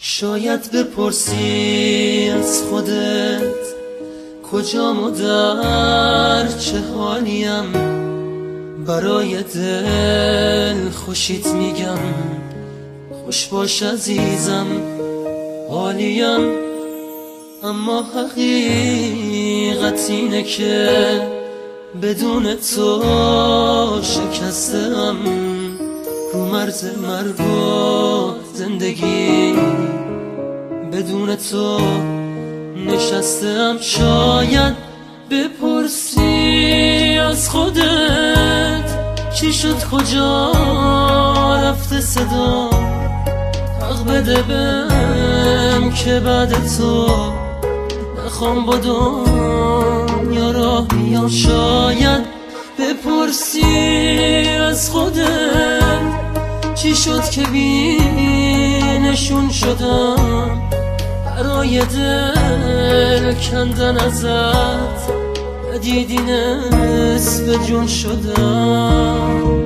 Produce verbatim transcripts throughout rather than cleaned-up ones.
شاید بپرسی از خودت کجام و در چه حالیم، برای دل خوشیت میگم خوش باش عزیزم حالیم. اما حقیقت اینه که بدون تو شکستم، رو مرز مرگ و زندگی بدون تو نشستم. شاید بپرسی از خودت چی شد کجا رفته صدا، حق بده بهم که بعد تو نخوام با دنیا راه بیام. شاید بپرسی از خودت چی شد که بی نشون شدم، برای دل کندن ازت ندیدی نصف جون شدم.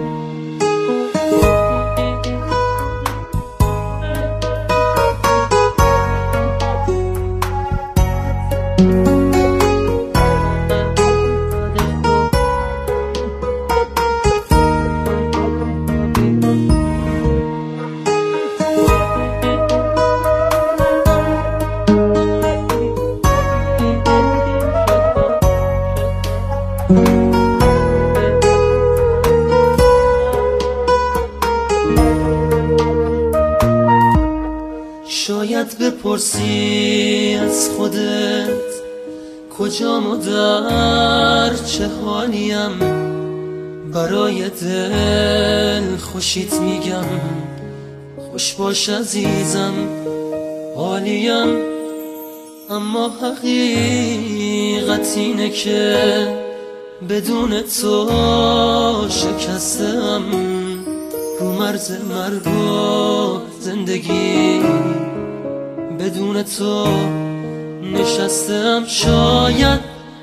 شاید بپرسی از خودت کجام و در چه حالیم، برای دل خوشیت میگم خوش باش عزیزم حالیم. اما حقیقت اینه که بدون تو شکستم، رو مرز مرگ و زندگی بدون تو نشستم. شاید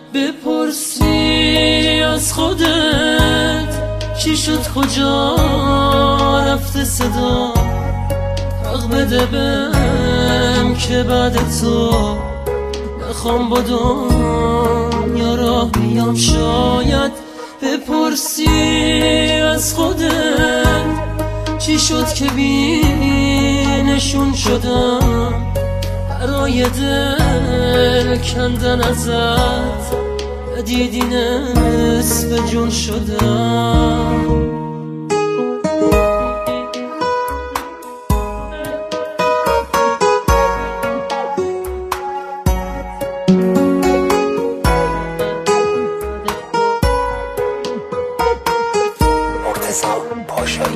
بپرسی از خودت چی شد کجا رفته صدا، حق بده بهم که بعد تو نخوام با دنیا راه بیام. شاید بپرسی از خودت چی شد که بی نشون شدم، برای دل کندن ازت ندیدی نصف جون شدم. مرتضی پاشایی.